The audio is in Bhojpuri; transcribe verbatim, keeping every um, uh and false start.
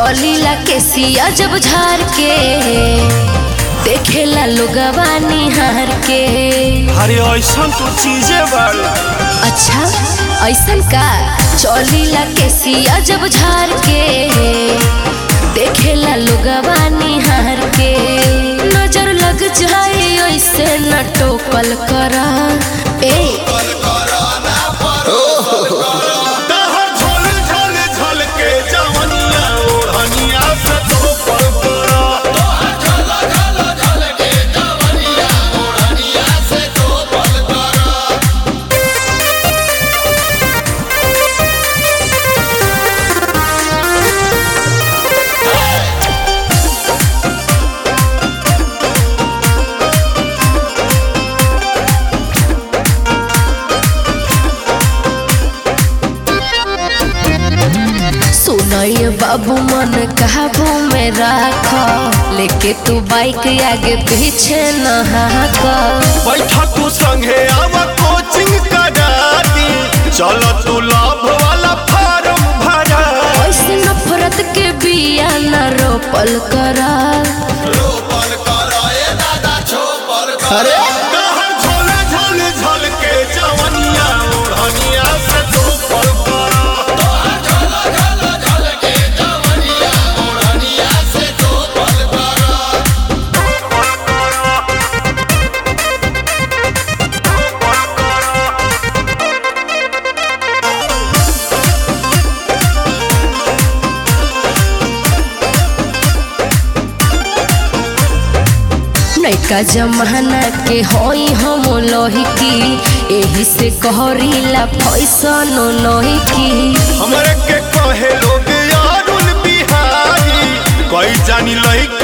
चौलीला के सिया जब झार के देखेला लोगवा निहार के। अरे ऐसा तो चीजें बाड़ा। अच्छा ऐसन का? चौलीला के सिया जब झार के देखेला लोगवा निहार के। नजर लग जाए ऐसे न टोपल करा ए सुनइए बाबू मन काबू में राख, लेके तू बाइक आगे पीछे न हाक। बैठा तू संगे आवा कोचिंग कराती, चलो तू लाभ वाला फार्म भरा। ऐसे नफरत के बिया न रोपल करा। रोपल करा ए दादा छोपल करा। अरे झोले झोले झल के जवनिया ओढ़निया से छोपल करा। नैका जमाना के होई हम लोहिकी, एही से कहरीला फैसन लोहिकी। हमरे के कहे लोग यारुल बिहारी, कोई जानी लई